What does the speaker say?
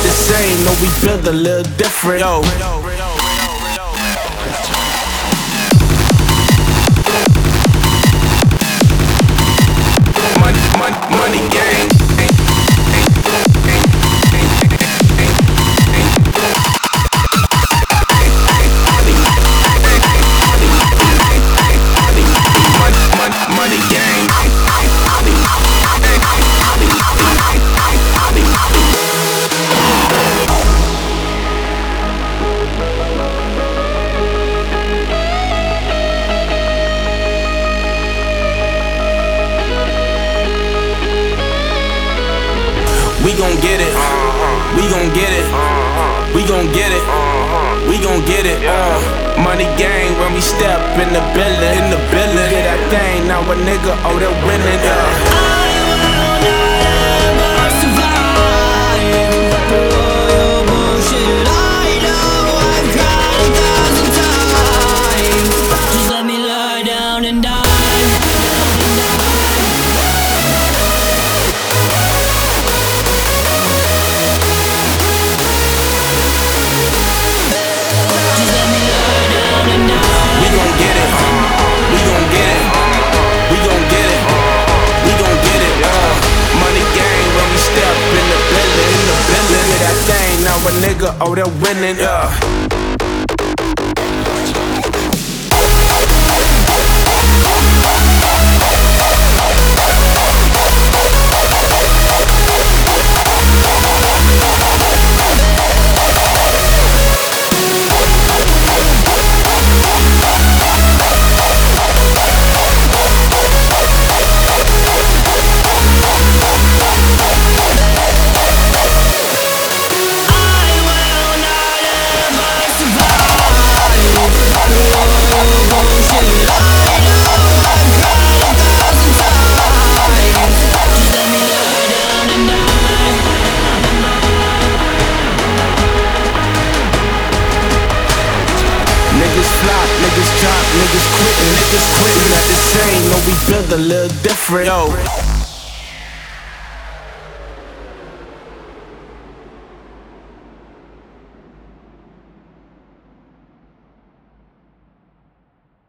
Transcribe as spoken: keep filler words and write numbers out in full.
the same, no, we build a little different. Yo. Money, money, money gang. We gon' get it, we gon' get it, we gon' get it, we gon' get it. Uh, money gang when we step in the building, in the building. Get that thing, now a nigga, oh, they're winning. Uh. Now a nigga, oh, they're winning, yeah. Niggas flop, niggas drop, niggas quittin', niggas quittin' at the same, no, we build a little different. Yo.